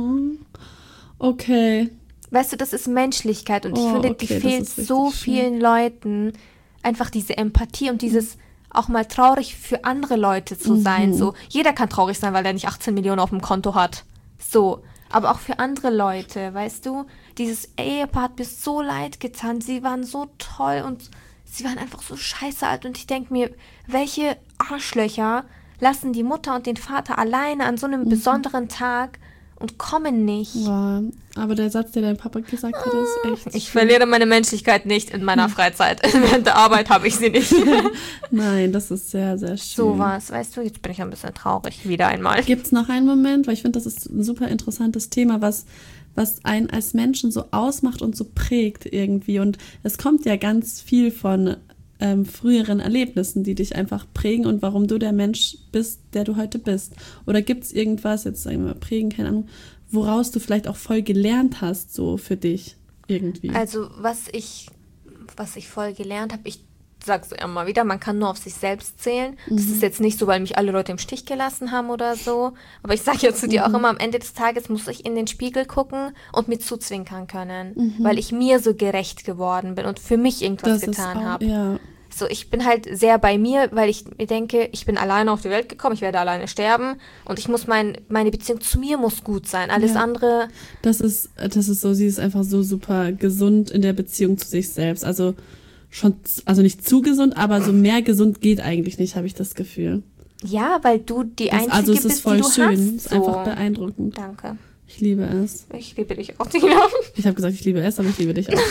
Okay. Weißt du, das ist Menschlichkeit und ich finde, die fehlt so vielen Leuten. Einfach diese Empathie und dieses auch mal traurig für andere Leute zu sein. So, jeder kann traurig sein, weil er nicht 18 Millionen auf dem Konto hat. So, aber auch für andere Leute, weißt du? Dieses Ehepaar hat mir so leid getan. Sie waren so toll und sie waren einfach so scheiße alt. Und ich denke mir, welche Arschlöcher lassen die Mutter und den Vater alleine an so einem besonderen Tag und kommen nicht. Ja, aber der Satz, den dein Papa gesagt hat, ist echt... Ich verliere meine Menschlichkeit nicht in meiner Freizeit. Während der Arbeit habe ich sie nicht. Nein, das ist sehr, sehr schön. So was, weißt du, jetzt bin ich ein bisschen traurig, wieder einmal. Gibt es noch einen Moment, weil ich finde, das ist ein super interessantes Thema, was einen als Menschen so ausmacht und so prägt irgendwie. Und es kommt ja ganz viel von früheren Erlebnissen, die dich einfach prägen und warum du der Mensch bist, der du heute bist. Oder gibt es irgendwas, jetzt sagen wir mal prägen, keine Ahnung, woraus du vielleicht auch voll gelernt hast, so für dich irgendwie? Also was ich voll gelernt habe, ich sag's immer wieder, man kann nur auf sich selbst zählen. Das ist jetzt nicht so, weil mich alle Leute im Stich gelassen haben oder so. Aber ich sage ja zu dir auch immer, am Ende des Tages muss ich in den Spiegel gucken und mir zuzwinkern können, weil ich mir so gerecht geworden bin und für mich irgendwas getan habe. Ja. So, ich bin halt sehr bei mir, weil ich mir denke, ich bin alleine auf die Welt gekommen, ich werde alleine sterben und ich muss meine Beziehung zu mir muss gut sein. Alles andere... Das ist so, sie ist einfach so super gesund in der Beziehung zu sich selbst. Also nicht zu gesund, aber so mehr gesund geht eigentlich nicht, habe ich das Gefühl. Ja, weil du die Einzige bist, ist voll die du schön. hast. Es ist einfach beeindruckend. Danke. Ich liebe es. Ich liebe dich auch, Tina. Ich habe gesagt, ich liebe es, aber ich liebe dich auch.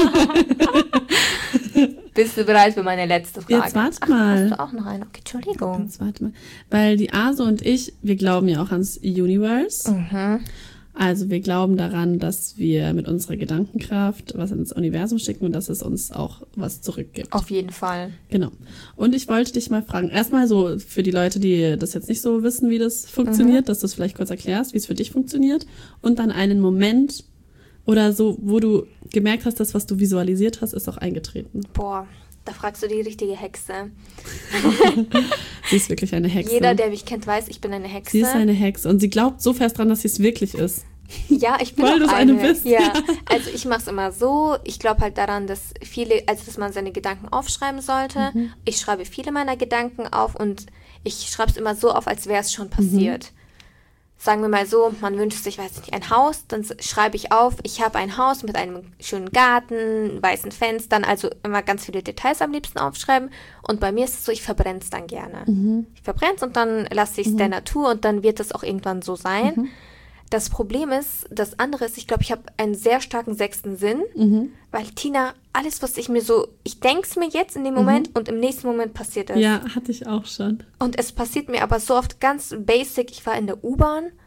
Bist du bereit für meine letzte Frage? Jetzt warte mal. Hast du auch noch eine? Okay, Entschuldigung. Jetzt warte mal. Weil die Aso und ich, wir glauben ja auch ans Universe. Also wir glauben daran, dass wir mit unserer Gedankenkraft was ins Universum schicken und dass es uns auch was zurückgibt. Auf jeden Fall. Genau. Und ich wollte dich mal fragen, erstmal so für die Leute, die das jetzt nicht so wissen, wie das funktioniert, dass du es vielleicht kurz erklärst, wie es für dich funktioniert. Und dann einen Moment oder so, wo du gemerkt hast, dass was du visualisiert hast, ist auch eingetreten. Boah, da fragst du die richtige Hexe. Sie ist wirklich eine Hexe. Jeder, der mich kennt, weiß, ich bin eine Hexe. Sie ist eine Hexe und sie glaubt so fest dran, dass sie es wirklich ist. Ja, ich bin weil auch du eine bist. Ja, also ich mache es immer so. Ich glaube halt daran, dass dass man seine Gedanken aufschreiben sollte. Ich schreibe viele meiner Gedanken auf und ich schreibe es immer so auf, als wäre es schon passiert. Sagen wir mal so, man wünscht sich, weiß nicht, ein Haus, dann schreibe ich auf, ich habe ein Haus mit einem schönen Garten, weißen Fenstern, also immer ganz viele Details am liebsten aufschreiben. Und bei mir ist es so, ich verbrenne es dann gerne. Ich verbrenne es und dann lasse ich es der Natur und dann wird es auch irgendwann so sein. Das Problem ist, das andere ist, ich glaube, ich habe einen sehr starken sechsten Sinn, weil Tina, alles, was ich denke es mir jetzt in dem Moment und im nächsten Moment passiert es. Ja, hatte ich auch schon. Und es passiert mir aber so oft ganz basic, ich war in der U-Bahn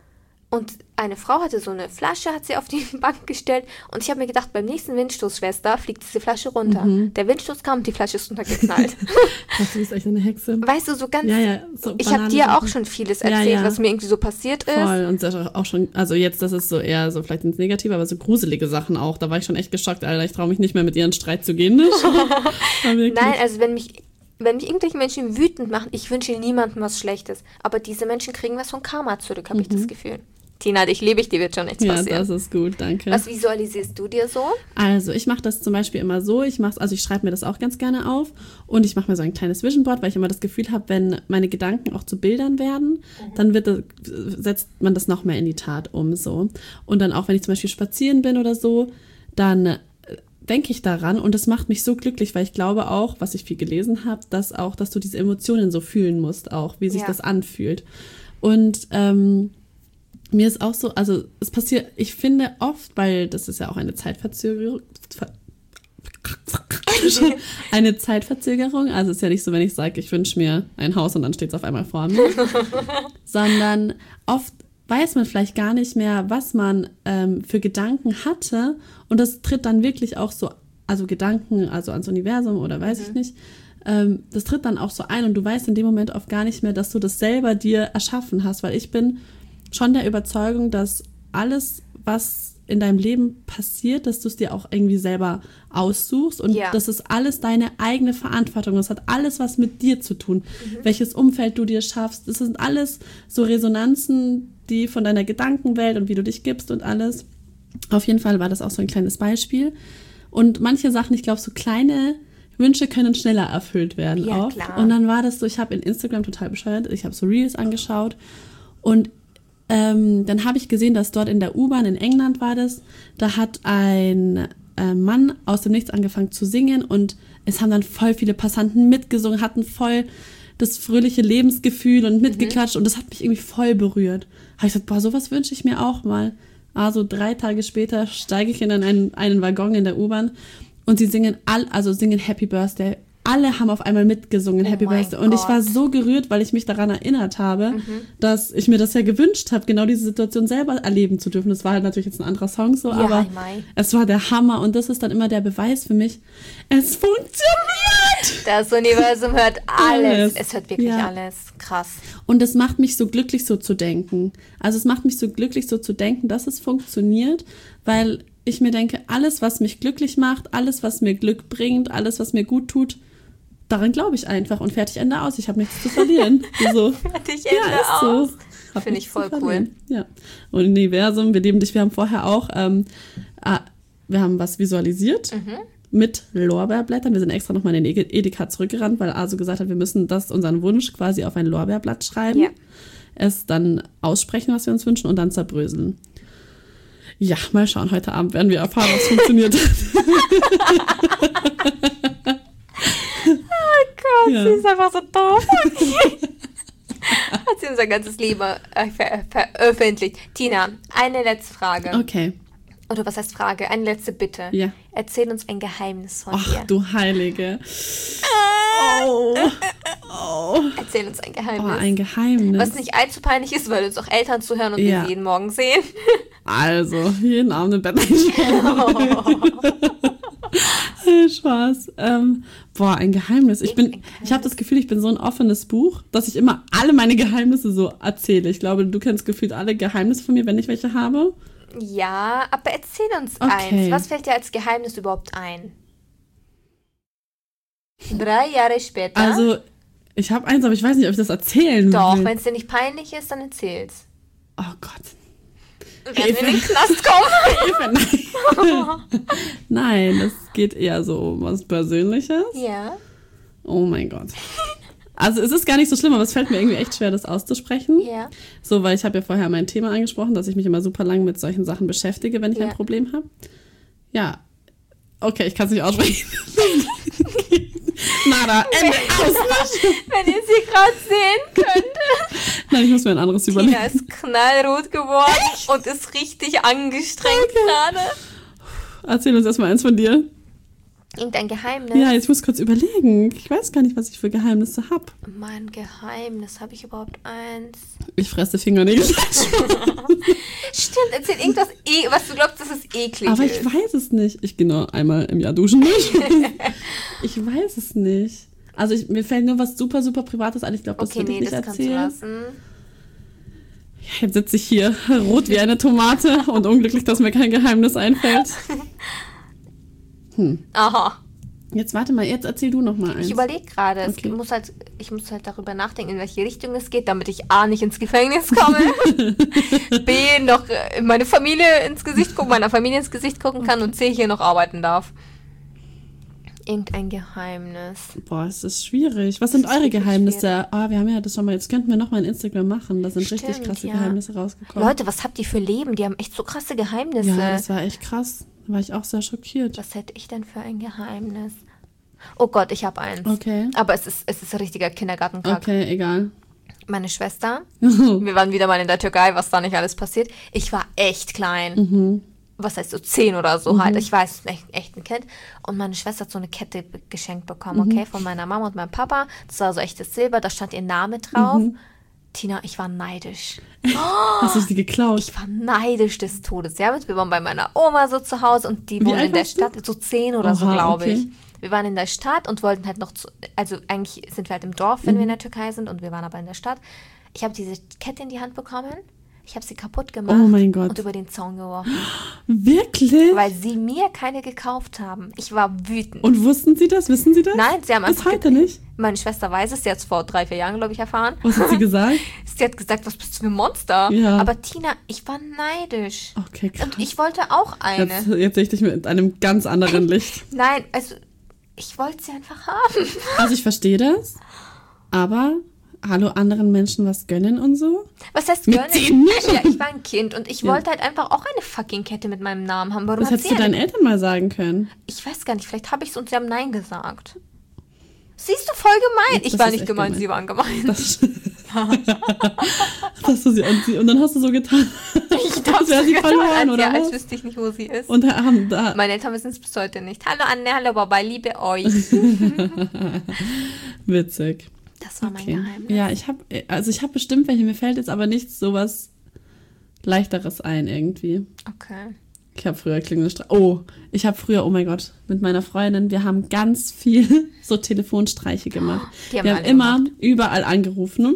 Und eine Frau hatte so eine Flasche, hat sie auf die Bank gestellt. Und ich habe mir gedacht, beim nächsten Windstoß, Schwester, fliegt diese Flasche runter. Der Windstoß kam und die Flasche ist runtergeknallt. Du bist echt eine Hexe. Weißt du, so ganz... Ja, so ich habe dir auch schon vieles erzählt, was mir irgendwie so passiert ist. Voll. Und auch schon, also jetzt, das ist so eher so vielleicht ins Negative, aber so gruselige Sachen auch. Da war ich schon echt geschockt, Alter. Ich traue mich nicht mehr, mit ihr in Streit zu gehen. Nein, also wenn mich irgendwelche Menschen wütend machen, ich wünsche niemandem was Schlechtes. Aber diese Menschen kriegen was von Karma zurück, habe ich das Gefühl. Tina, dich liebe ich, dir wird schon nichts passieren. Ja, das ist gut, danke. Was visualisierst du dir so? Also, ich mache das zum Beispiel immer so, ich schreibe mir das auch ganz gerne auf und ich mache mir so ein kleines Vision Board, weil ich immer das Gefühl habe, wenn meine Gedanken auch zu Bildern werden, dann setzt man das noch mehr in die Tat um, so. Und dann auch, wenn ich zum Beispiel spazieren bin oder so, dann denke ich daran und das macht mich so glücklich, weil ich glaube auch, was ich viel gelesen habe, dass du diese Emotionen so fühlen musst auch, wie sich das anfühlt. Und mir ist auch so, also es passiert, ich finde oft, weil das ist ja auch eine Zeitverzögerung, also es ist ja nicht so, wenn ich sage, ich wünsche mir ein Haus und dann steht es auf einmal vor mir, sondern oft weiß man vielleicht gar nicht mehr, was man für Gedanken hatte und das tritt dann wirklich auch so, also Gedanken, also ans Universum oder weiß ich nicht, das tritt dann auch so ein und du weißt in dem Moment oft gar nicht mehr, dass du das selber dir erschaffen hast, weil ich bin schon der Überzeugung, dass alles, was in deinem Leben passiert, dass du es dir auch irgendwie selber aussuchst und das ist alles deine eigene Verantwortung. Das hat alles was mit dir zu tun, welches Umfeld du dir schaffst. Das sind alles so Resonanzen, die von deiner Gedankenwelt und wie du dich gibst und alles. Auf jeden Fall war das auch so ein kleines Beispiel. Und manche Sachen, ich glaube, so kleine Wünsche können schneller erfüllt werden. Ja, oft. klar. Und dann war das so, ich habe in Instagram total bescheuert, ich habe so Reels angeschaut und dann habe ich gesehen, dass dort in der U-Bahn, in England war das, da hat ein Mann aus dem Nichts angefangen zu singen und es haben dann voll viele Passanten mitgesungen, hatten voll das fröhliche Lebensgefühl und mitgeklatscht und das hat mich irgendwie voll berührt. Habe ich gesagt, boah, sowas wünsche ich mir auch mal. Also 3 Tage später steige ich in einen Waggon in der U-Bahn und sie singen singen Happy Birthday. Alle haben auf einmal mitgesungen, Happy Birthday. Und ich war so gerührt, weil ich mich daran erinnert habe, dass ich mir das ja gewünscht habe, genau diese Situation selber erleben zu dürfen. Das war halt natürlich jetzt ein anderer Song so, aber es war der Hammer. Und das ist dann immer der Beweis für mich, es funktioniert! Das Universum hört alles. Es hört wirklich alles. Krass. Und es macht mich so glücklich, so zu denken. Also es macht mich so glücklich, so zu denken, dass es funktioniert, weil ich mir denke, alles, was mich glücklich macht, alles, was mir Glück bringt, alles, was mir gut tut, daran glaube ich einfach und fertig, Ende aus. Ich habe nichts zu verlieren. So. Fertig, Ende aus. So. Finde ich voll cool. Ja. Und Universum, wir lieben dich. Wir haben vorher auch, wir haben was visualisiert mit Lorbeerblättern. Wir sind extra nochmal in den Edeka zurückgerannt, weil Asu gesagt hat, wir müssen unseren Wunsch quasi auf ein Lorbeerblatt schreiben, es dann aussprechen, was wir uns wünschen und dann zerbröseln. Ja, mal schauen. Heute Abend werden wir erfahren, was funktioniert. Oh Gott, sie ist einfach so doof. Hat sie unser ganzes Leben veröffentlicht. Tina, eine letzte Frage. Okay. Oder was heißt Frage? Eine letzte Bitte. Ja. Erzähl uns ein Geheimnis von dir. Ach, du Heilige. Erzähl uns ein Geheimnis. Oh, ein Geheimnis. Was nicht allzu peinlich ist, weil uns auch Eltern zuhören und wir sie jeden Morgen sehen. Also, jeden Abend im Bett. Spaß. Ein Geheimnis. Ich habe das Gefühl, ich bin so ein offenes Buch, dass ich immer alle meine Geheimnisse so erzähle. Ich glaube, du kennst gefühlt alle Geheimnisse von mir, wenn ich welche habe. Ja, aber erzähl uns eins. Was fällt dir als Geheimnis überhaupt ein? 3 Jahre später. Also, ich habe eins, aber ich weiß nicht, ob ich das erzählen will. Doch, wenn es dir nicht peinlich ist, dann erzähl's. Oh Gott. Wenn wir in den Knast kommen. Nein, das geht eher so um was Persönliches. Ja. Oh mein Gott. Also es ist gar nicht so schlimm, aber es fällt mir irgendwie echt schwer, das auszusprechen. Ja. So, weil ich habe ja vorher mein Thema angesprochen, dass ich mich immer super lang mit solchen Sachen beschäftige, wenn ich ein Problem habe. Ja. Okay, ich kann es nicht aussprechen. Nada, Ende, aus. Wenn ihr sie gerade sehen könntet. Nein, ich muss mir ein anderes überlegen. Tina ist knallrot geworden und ist richtig angestrengt gerade. Erzähl uns erstmal eins von dir. Irgendein Geheimnis? Ja, jetzt muss ich kurz überlegen. Ich weiß gar nicht, was ich für Geheimnisse habe. Mein Geheimnis, habe ich überhaupt eins? Ich fresse Fingernägel. Stimmt, erzähl irgendwas, was du glaubst, dass es eklig Aber ist. ich weiß es nicht. Ich gehe nur einmal im Jahr duschen. Ich weiß es nicht. Also mir fällt nur was super, super Privates ein. Ich glaube, das würde ich nicht erzählen. Kannst du lassen. Ja, jetzt sitze ich hier rot wie eine Tomate und unglücklich, dass mir kein Geheimnis einfällt. Aha. Jetzt warte mal, jetzt erzähl du noch mal eins. Ich überlege gerade, Okay. ich muss halt darüber nachdenken, in welche Richtung es geht, damit ich A, nicht ins Gefängnis komme, B, noch meiner Familie ins Gesicht gucken kann und C, hier noch arbeiten darf. Irgendein Geheimnis. Boah, es ist schwierig. Was sind Das ist eure wirklich Geheimnisse? Wir haben ja das schon mal, jetzt könnten wir noch mal ein Instagram machen. Da sind richtig Stimmt, krasse ja. Geheimnisse rausgekommen. Leute, was habt ihr für Leben? Die haben echt so krasse Geheimnisse. Ja, das war echt krass. Da war ich auch sehr schockiert. Was hätte ich denn für ein Geheimnis? Oh Gott, ich habe eins. Okay. Aber es ist ein richtiger Kindergartenkack. Okay, egal. Meine Schwester, wir waren wieder mal in der Türkei, was da nicht alles passiert. Ich war echt klein. Was heißt so 10 oder so halt. Ich weiß, echt ein Kind. Und meine Schwester hat so eine Kette geschenkt bekommen, okay, von meiner Mama und meinem Papa. Das war so echtes Silber, da stand ihr Name drauf. Tina, ich war neidisch. Hast du sie geklaut? Ich war neidisch des Todes. Ja, wir waren bei meiner Oma so zu Hause und die Wie wohnt alt in der warst du? Stadt, so 10 oder so, Oha, glaube okay. ich. Wir waren in der Stadt und wollten halt noch also eigentlich sind wir halt im Dorf, wenn wir in der Türkei sind und wir waren aber in der Stadt. Ich habe diese Kette in die Hand bekommen, ich habe sie kaputt gemacht Oh mein Gott. und über den Zaun geworfen, Wirklich? weil sie mir keine gekauft haben. Ich war wütend. Und wussten sie das? Wissen sie das? Nein, sie haben Bis einfach heute nicht? Meine Schwester weiß es, sie hat es vor 3-4 Jahren, glaube ich, erfahren. Was hat sie gesagt? Sie hat gesagt, was bist du für ein Monster? Ja. Aber Tina, ich war neidisch. Okay, krass. Und ich wollte auch eine. Jetzt sehe ich dich mit einem ganz anderen Licht. Nein, also ich wollte sie einfach haben. Also ich verstehe das, aber hallo, anderen Menschen was gönnen und so? Was heißt Mit gönnen? 10? Ja, ich war ein Kind und ich wollte halt einfach auch eine fucking Kette mit meinem Namen haben. Warum Das hat hättest sie du deinen eine? Eltern mal sagen können. Ich weiß gar nicht, vielleicht habe ich es und sie haben Nein gesagt. Siehst du, voll gemein. Das Ich war ist nicht echt gemein, gemein. sie waren gemein. Das dass du sie und dann hast du so getan. Ich dachte, wäre sie verloren, als, oder ja, als was? wüsste ich nicht, wo sie ist. Und haben da Meine Eltern wissen es bis heute nicht. Hallo Anne, hallo Baba, liebe euch. witzig. Das war mein Okay. Geheimnis. Ja, ich habe bestimmt welche, mir fällt jetzt aber nichts sowas Leichteres ein irgendwie. Okay. Ich habe früher oh mein Gott, mit meiner Freundin, wir haben ganz viel so Telefonstreiche gemacht. Die haben Wir haben alle immer gemacht. überall angerufen.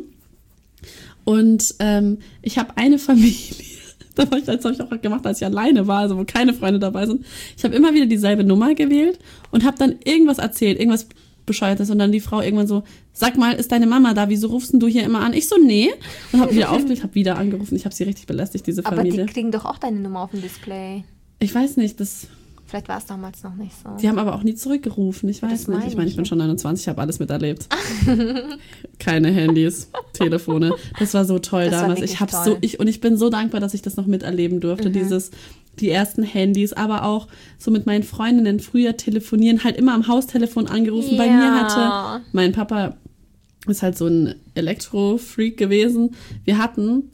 Und ich habe eine Familie, das habe ich auch gemacht, als ich alleine war, also wo keine Freunde dabei sind. Ich habe immer wieder dieselbe Nummer gewählt und habe dann irgendwas erzählt, irgendwas Bescheuertes. Und dann die Frau irgendwann so, sag mal, ist deine Mama da? Wieso rufst denn du hier immer an? Ich so, nee. Und habe wieder aufgelegt, habe wieder angerufen. Ich habe sie richtig belästigt, diese Aber Familie. die kriegen doch auch deine Nummer auf dem Display. Ich weiß nicht, Vielleicht war es damals noch nicht so. die haben aber auch nie zurückgerufen. Ich weiß Das nicht. meine Ich meine, ich bin ich. schon 29, habe alles miterlebt. Keine Handys, Telefone. Das war so toll Das war damals. wirklich Ich habe toll. und ich bin so dankbar, dass ich das noch miterleben durfte. Die ersten Handys, aber auch so mit meinen Freundinnen früher telefonieren, halt immer am Haustelefon angerufen. Bei mir hatte mein Papa ist halt so ein Elektro-Freak gewesen. Wir hatten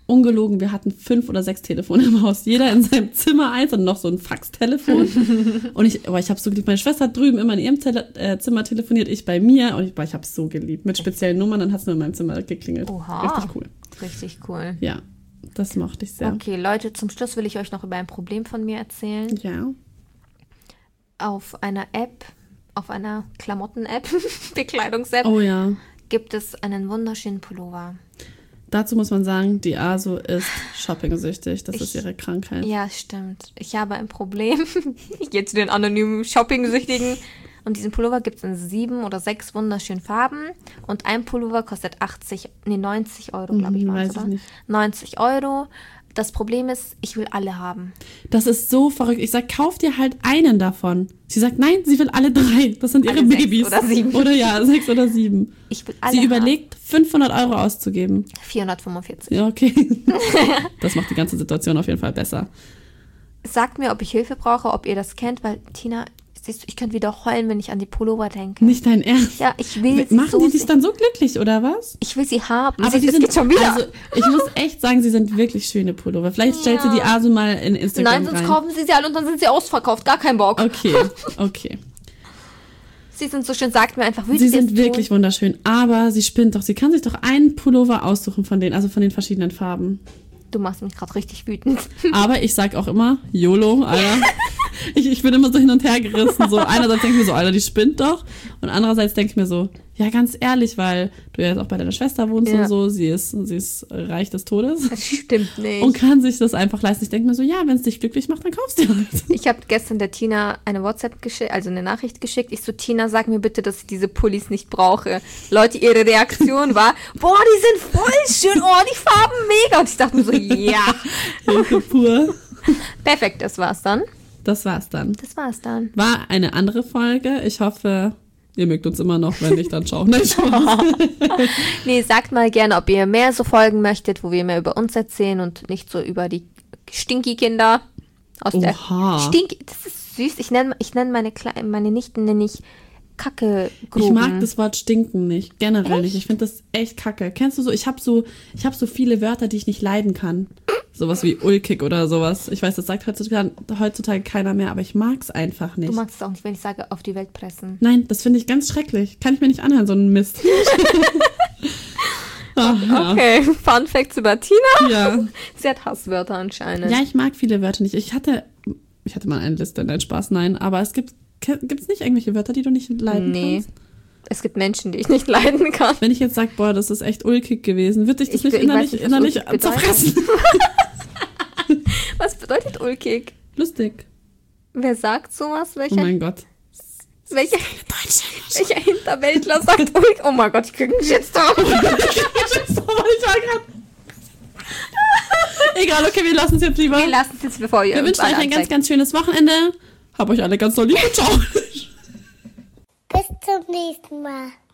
5 oder 6 Telefone im Haus. Jeder in seinem Zimmer eins und noch so ein Faxtelefon. Und ich habe so geliebt. Meine Schwester hat drüben immer in ihrem Zimmer telefoniert, ich bei mir. Und ich habe es so geliebt. Mit speziellen Nummern, dann hat es nur in meinem Zimmer geklingelt. Oha. Richtig cool. Richtig cool. Ja, das mochte ich sehr. Okay, Leute, zum Schluss will ich euch noch über ein Problem von mir erzählen. Ja. Auf einer Klamotten-App, Bekleidungs-App, Oh ja. gibt es einen wunderschönen Pullover. Dazu muss man sagen, die Aso ist shopping-süchtig. Das ist ihre Krankheit. Ja, stimmt. Ich habe ein Problem. Ich gehe zu den anonymen Shopping-Süchtigen. Und diesen Pullover gibt es in 7 oder 6 wunderschönen Farben. Und ein Pullover kostet 90 Euro, glaube ich. Weiß war's, ich oder? nicht. 90 Euro. Das Problem ist, ich will alle haben. Das ist so verrückt. Ich sag, kauf dir halt einen davon. Sie sagt, nein, sie will alle 3. Das sind ihre Alle 6 Babys. oder 7. Oder ja, 6 oder 7. Ich will alle Sie haben. überlegt, 500 Euro auszugeben. 445. Ja, okay. Das macht die ganze Situation auf jeden Fall besser. Sagt mir, ob ich Hilfe brauche, ob ihr das kennt, weil Tina, siehst du, ich könnte wieder heulen, wenn ich an die Pullover denke. Nicht dein Ernst. Ja, ich will sie Machen so die dich sehr- dann so glücklich, oder was? Ich will sie haben. Aber Siehst, die es sind geht schon wieder. Also, ich muss echt sagen, sie sind wirklich schöne Pullover. Vielleicht stellt sie die Aso mal in Instagram Nein, sonst rein. kaufen sie alle und dann sind sie ausverkauft. Gar kein Bock. Okay. Sie sind so schön, sagt mir einfach, Sie sind wirklich wunderschön, aber sie spinnt doch. Sie kann sich doch einen Pullover aussuchen von denen, also von den verschiedenen Farben. Du machst mich gerade richtig wütend. Aber ich sag auch immer, YOLO, Alter. Ich bin immer so hin und her gerissen. So, einerseits denke ich mir so, Alter, die spinnt doch. Und andererseits denke ich mir so, ja, ganz ehrlich, weil du ja jetzt auch bei deiner Schwester wohnst und so, sie ist reich des Todes. Das stimmt nicht. Und kann sich das einfach leisten. Ich denke mir so, ja, wenn es dich glücklich macht, dann kaufst du halt. Ich habe gestern der Tina eine WhatsApp geschickt, also eine Nachricht geschickt. Ich so, Tina, sag mir bitte, dass ich diese Pullis nicht brauche. Leute, ihre Reaktion war, boah, die sind voll schön, oh, die Farben mega. Und ich dachte mir so, ja. Hilfe pur. Perfekt, das war's dann. Das war's dann. War eine andere Folge. Ich hoffe, ihr mögt uns immer noch. Wenn nicht, dann ciao. Nein, nee, sagt mal gerne, ob ihr mehr so Folgen möchtet, wo wir mehr über uns erzählen und nicht so über die Stinky-Kinder aus der Stinky. Das ist süß. Ich nenne meine Nichten nenne ich Kacke-Gruben. Ich mag das Wort stinken nicht. Generell nicht. Ich finde das echt kacke. Kennst du so, ich hab so viele Wörter, die ich nicht leiden kann. Sowas wie ulkig oder sowas. Ich weiß, das sagt heutzutage keiner mehr, aber ich mag's einfach nicht. Du magst es auch nicht, wenn ich sage, auf die Welt pressen. Nein, das finde ich ganz schrecklich. Kann ich mir nicht anhören, so einen Mist. Okay, Fun Facts über Tina. Ja. Sie hat Hasswörter anscheinend. Ja, ich mag viele Wörter nicht. Ich hatte mal eine Liste, nein, Spaß, nein. Aber gibt's nicht irgendwelche Wörter, die du nicht leiden kannst? Es gibt Menschen, die ich nicht leiden kann. Wenn ich jetzt sage, boah, das ist echt ulkig gewesen, wird dich das nicht innerlich zerfressen? Was bedeutet ulkig? Lustig. Wer sagt sowas? Oh mein Gott. Welcher Hinterwäldler sagt ulkig? Oh mein Gott, ich krieg einen Shitstorm. Egal, okay, wir lassen es jetzt lieber. Bevor ihr wir wünschen euch ein ganz, ganz schönes Wochenende. Hab euch alle ganz doll lieb und ciao. Bis zum nächsten Mal.